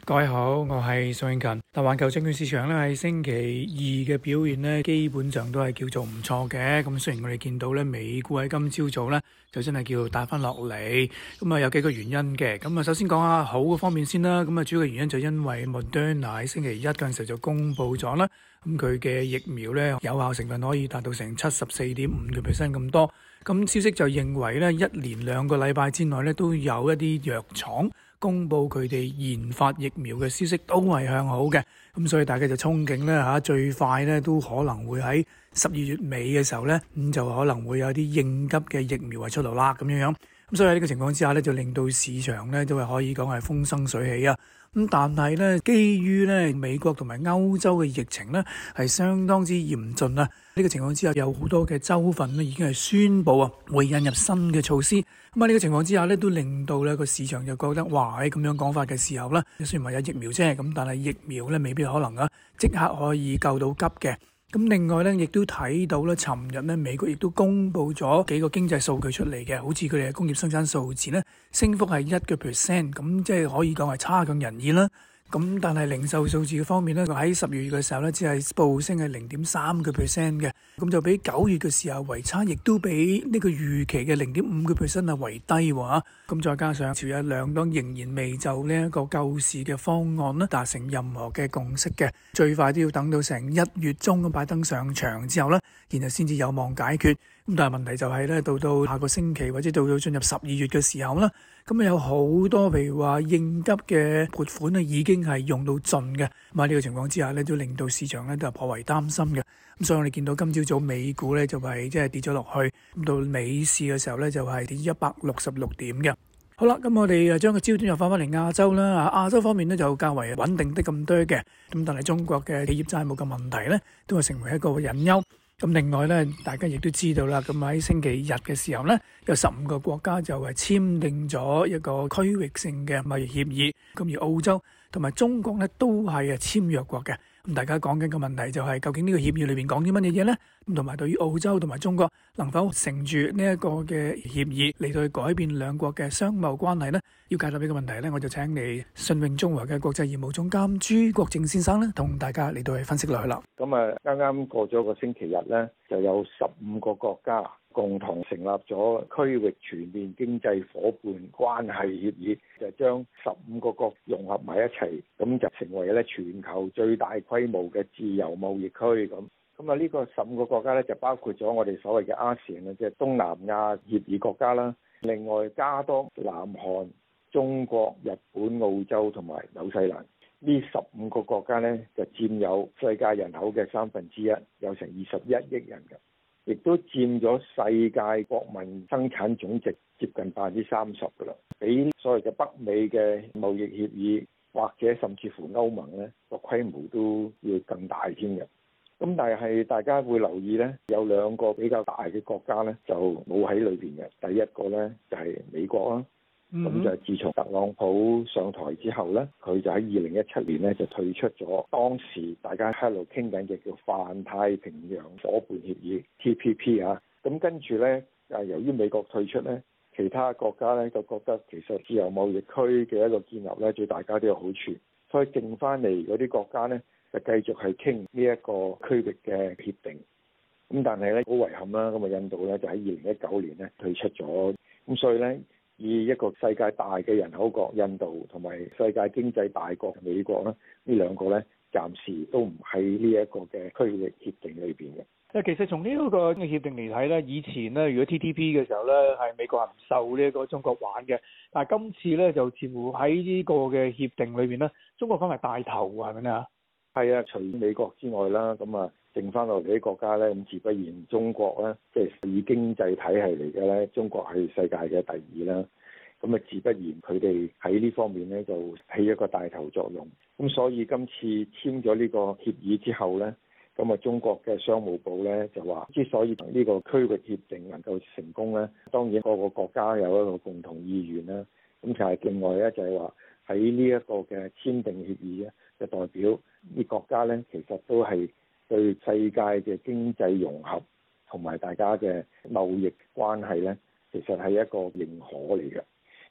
各位好，我係宋慶勤。環球證券市場咧喺星期二嘅表現咧，基本上都係叫做唔錯嘅。咁雖然我哋見到咧美股喺今朝早咧就真係叫打翻落嚟，咁啊有幾個原因嘅。咁啊首先講下好嘅方面先啦。咁啊主要嘅原因就因為 Moderna 喺星期一嗰陣時就公布咗啦，咁佢嘅疫苗咧有效成分可以達到成74.5% 咁多。咁消息就認為咧，一連2個禮拜之內咧都有一啲藥廠公布佢哋研發疫苗嘅消息都係向好嘅，咁所以大家就憧憬咧嚇，最快咧都可能會喺12月尾嘅時候咧，咁就可能會有啲應急嘅疫苗係出爐啦咁樣。咁所以喺呢個情況之下咧，就令到市場咧都係可以講係風生水起啊。咁但係咧，基於咧美國同埋歐洲嘅疫情咧係相當之嚴峻啊！呢個情況之下，有好多嘅州份咧已經係宣布啊，會引入新嘅措施。咁喺呢個情況之下咧，都令到咧個市場就覺得，哇！喺咁樣講法嘅時候咧，雖然話有疫苗啫，咁但係疫苗咧未必可能即刻可以救到急嘅。咁另外咧，亦都睇到咧，尋日咧美國亦都公布咗幾個經濟數據出嚟嘅，好似佢哋嘅工業生產數字咧升幅係1%，咁即係可以講係差強人意啦。咁但係零售數字嘅方面咧，喺10月嘅時候咧，只係報升係0.3%嘅，咁就比9月嘅時候為差，亦都比呢個預期嘅0.5%係為低喎。咁再加上朝野兩黨仍然未就呢一個救市嘅方案咧達成任何嘅共識嘅，最快都要等到成1月中咁拜登上場之後咧，然後先至有望解決。咁但係問題就係咧，到下個星期或者到進入12月嘅時候啦，咁有好多譬如話應急嘅撥款咧已經係用到盡嘅。咁喺呢個情況之下咧，都令到市場咧都係頗為擔心嘅。咁所以我哋見到今朝早美股咧就係即係跌咗落去，咁到美市嘅時候咧就係跌166點嘅。好啦，咁我哋將個焦點又翻返嚟亞洲啦。亞洲方面咧就較為穩定的咁多嘅，咁但係中國嘅企業債務嘅問題咧都係成為一個隱憂。咁另外咧，大家亦都知道啦，咁喺星期日嘅時候咧，有15個國家就係簽訂咗一個區域性嘅貿易協議，咁而澳洲同埋中國咧都係簽約國嘅。咁大家講緊嘅問題就係究竟呢個協議裏邊講啲乜嘢嘢咧？咁同埋對於澳洲同埋中國能否乘住呢一個嘅協議嚟到去改變兩國嘅商貿關係咧？要解答呢個問題咧，我就請嚟信永中華嘅國際業務總監朱國正先生咧，同大家嚟到去分析落去啦。 咁啱啱過咗個星期日咧，就有15個國家共同成立咗區域全面經濟夥伴關係協議，就將15個國融合埋一齊，咁就成為咧全球最大規模嘅自由貿易區咁。咁呢個15個國家咧就包括咗我哋所謂嘅ASEAN，即係東南亞協議國家啦。另外加多南韓、中國、日本、澳洲同埋紐西蘭呢15個國家咧就佔有世界人口嘅1/3，有成21億人嘅，亦都佔咗世界國民生產總值接近30%噶啦，比所謂嘅北美嘅貿易協議或者甚至乎歐盟咧個規模都要更大添嘅。咁但係大家會留意咧，有2個比較大嘅國家咧就冇喺裏邊嘅。第一個咧就係美國啦，咁就自從特朗普上台之後咧，佢就喺2017年咧就退出咗當時大家喺度傾緊嘅叫泛太平洋夥伴協議 TPP 啊。咁跟住咧，由於美國退出咧，其他國家咧就覺得其實自由貿易區嘅一個建立咧對大家都有好處，所以剩翻嚟嗰啲國家咧，就繼續係傾呢一個區域嘅協定，咁但係咧好遺憾啦，咁印度咧就喺2019年咧退出咗，咁所以咧以一個世界大嘅人口國印度同埋世界經濟大國美國咧，呢2個咧暫時都唔喺呢一個嘅區域協定裏邊嘅。 其實從呢一個協定嚟睇咧，以前咧如果 TPP 嘅時候咧，係美國係唔受呢一個中國玩嘅，但係今次咧就似乎喺呢個嘅協定裏邊咧，中國反為帶頭喎，係咪啊？ 係啊，除美國之外啦，咁剩翻落嚟啲國家咧，咁自不然中國咧，即係以經濟體系嚟嘅咧，中國係世界嘅第2啦。咁自不然佢哋喺呢方面咧就起一個帶頭作用。咁所以今次簽咗呢個協議之後咧，咁中國嘅商務部咧就話，之所以呢個區域協定能夠成功咧，當然各個國家有一個共同意願啦。咁就係另外咧就係話喺呢一個嘅簽訂協議咧，就代表啲國家咧，其實都係對世界嘅經濟融合同埋大家嘅貿易關係咧，其實係一個認可嚟嘅。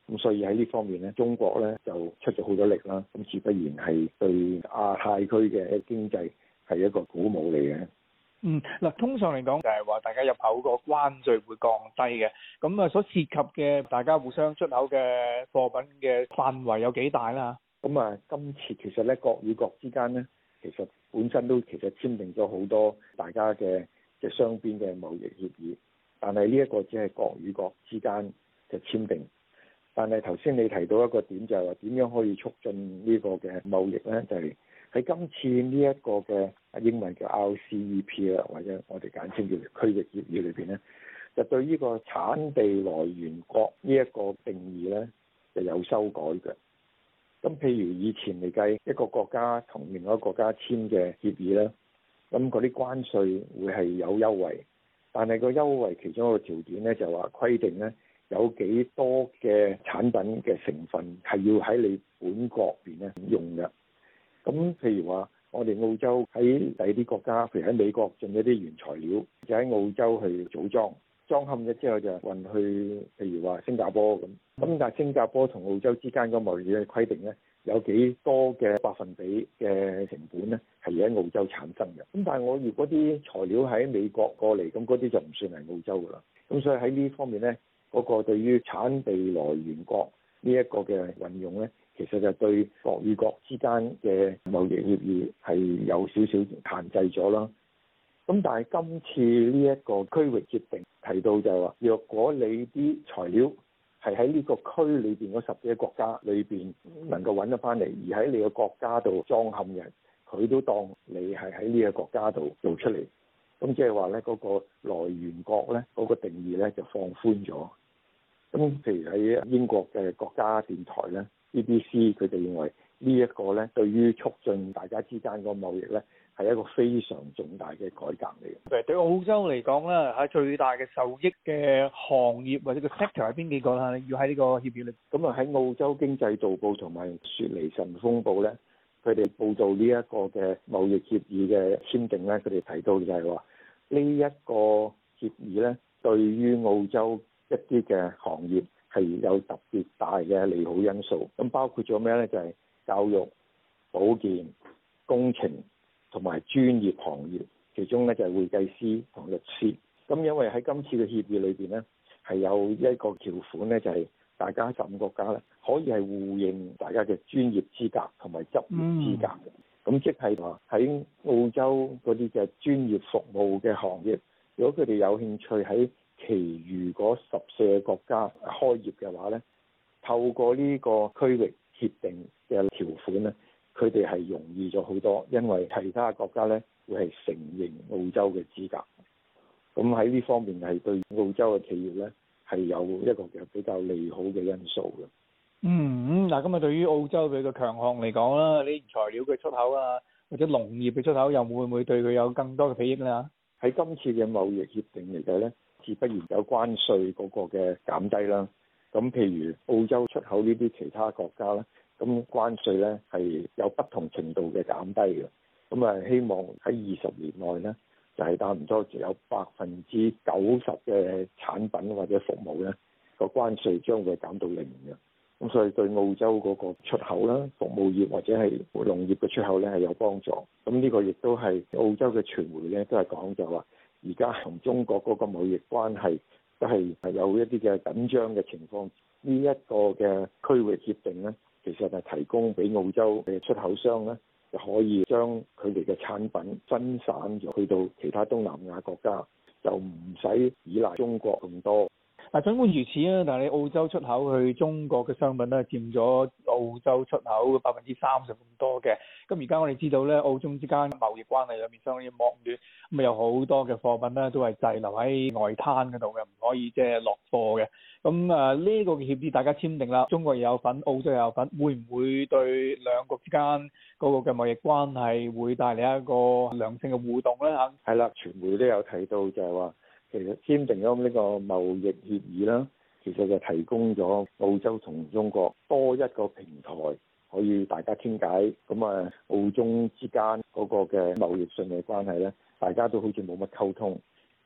咁所以喺呢方面咧，中國咧就出咗好多力啦。咁自不然係對亞太區嘅經濟係一個鼓舞嚟嘅。 嗱，通常嚟講就係話大家入口個關稅會降低嘅，咁所涉及嘅大家互相出口嘅貨品嘅範圍有幾大啦？ 咁今次其實咧國與國之間咧，其實本身都其實簽訂咗好多大家嘅雙邊嘅貿易協議，但係呢一個只係國與國之間嘅簽訂。但係頭先你提到一個點就係話點樣可以促進呢個嘅貿易咧，就係喺今次呢一個嘅英文叫 RCEP 啦，或者我哋簡稱叫區域協議裏邊咧，就對呢個產地來源國呢一個定義咧就有修改嘅。咁譬如以前嚟計，一個國家同另外一個國家簽嘅協議咧，咁嗰啲關稅會係有優惠，但係個優惠其中一個條件咧就話規定咧有幾多嘅產品嘅成分係要喺你本國邊咧用嘅。咁譬如話，我哋澳洲喺第二啲國家，譬如喺美國進一啲原材料，就喺澳洲去組裝，裝嵌咗之後就運去，譬如話新加坡咁。咁但係新加坡同澳洲之間嗰貿易嘅規定咧，有幾多嘅百分比嘅成本咧係喺澳洲產生嘅。咁但係我如果啲材料喺美國過嚟，咁嗰啲就唔算係澳洲噶啦。咁所以喺呢方面咧，嗰個對於產地來源國呢一個嘅運用咧，其實就對國與國之間嘅貿易協議係有少少限制咗啦。咁但係今次呢一個區域協定提到就係話，若果你啲材料係喺呢個區裏邊嗰10幾個國家裏邊能夠揾得翻嚟，而喺你個國家度裝嵌嘅，佢都當你係喺呢個國家度做出嚟。咁即係話咧，嗰個來源國咧，嗰個定義咧就放寬咗。咁譬如喺英國嘅國家電台咧，BBC 佢哋認為呢一個咧，對於促進大家之間個貿易咧，係一個非常重大嘅改革嚟嘅。 譬如對澳洲嚟講咧，喺最大嘅受益嘅行業或者個 sector 係邊幾個啦？要喺呢個協議裏。 咁喺澳洲經濟導報同埋雪梨晨鋒報咧，佢哋報導呢一個嘅貿易協議嘅簽訂咧，佢哋提到就係話呢一個協議咧，對於澳洲一啲嘅行業係有特別大嘅利好因素，咁包括咗咩呢？就係教育、保健、工程同埋專業行業，其中呢就係會計師同律師。咁因為喺今次嘅協議裏邊呢，係有一個條款呢，就係大家15國家呢可以係互認大家嘅專業資格同埋執業資格嘅。咁即係話喺澳洲嗰啲嘅專業服務嘅行業，如果佢哋有興趣喺其餘嗰14個國家開業嘅話咧，透過呢個區域協定嘅條款咧，佢哋係容易咗好多，因為其他國家咧會係承認澳洲嘅資格。咁喺呢方面係對澳洲嘅企業咧係有一個嘅比較利好嘅因素嘅。 嗱，咁對於澳洲佢個強項嚟講啦，啲原材料嘅出口啊，或者農業嘅出口，又會唔會對佢有更多嘅裨益咧？ 喺今次嘅貿易協定嚟計咧，自不然有關稅嗰個嘅減低啦。咁譬如澳洲出口呢啲其他國家咧，咁關稅咧係有不同程度嘅減低嘅。咁希望喺20年內咧，就係差唔多有90%嘅產品或者服務咧個關稅將會減到0嘅。咁所以對澳洲嗰個出口啦、服務業或者係農業嘅出口咧係有幫助。咁呢個亦都係澳洲嘅傳媒咧都係講就話，而家同中國嗰個貿易關係都係有一啲嘅緊張嘅情況。呢一個嘅區域協定咧，其實係提供俾澳洲嘅出口商咧，就可以將佢哋嘅產品分散咗去到其他東南亞國家，就唔使依賴中國咁多。 儘管如此啊，但係你澳洲出口去中國嘅商品咧，佔咗澳洲出口30%咁多嘅。咁而家我哋知道咧，澳中之間貿易關係裏面相當之惡劣，咁有好多嘅貨品咧都係滯留喺外灘嗰度嘅，唔可以即係落貨嘅。咁呢個協議大家簽訂啦，中國又有份，澳洲又有份，會唔會對兩國之間嗰個嘅貿易關係會帶嚟一個良性嘅互動咧？ 係啦，傳媒都有提到就係話，其實簽訂咗呢個貿易協議啦，其實就提供咗澳洲同中國多一個平台，可以大家傾偈。咁澳中之間嗰個嘅貿易上嘅關係咧，大家都好似冇乜溝通。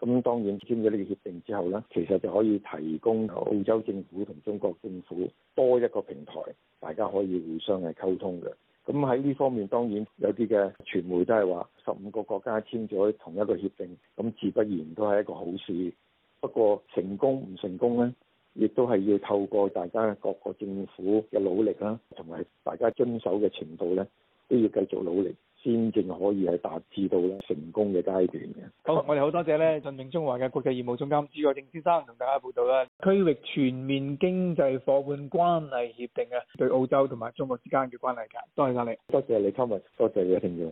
咁當然簽咗呢個協定之後呢，其實就可以提供澳洲政府同中國政府多一個平台，大家可以互相係溝通嘅。咁喺呢方面當然有啲嘅傳媒都係話15個國家簽咗同一個協定，咁自不然都係一個好事。不過成功唔成功呢，亦都係要透過大家各個政府嘅努力啦，同埋大家遵守嘅程度呢，都要繼續努力，先正可以係達至到咧成功嘅階段嘅。 好，我哋好多謝咧盡永中華嘅國際業務總監朱國正先生同大家報道啦，區域全面經濟夥伴關係協定啊，對澳洲同埋中國之間嘅關係㗎。多謝晒你。 多謝你，Thomas，多謝你嘅聽眾。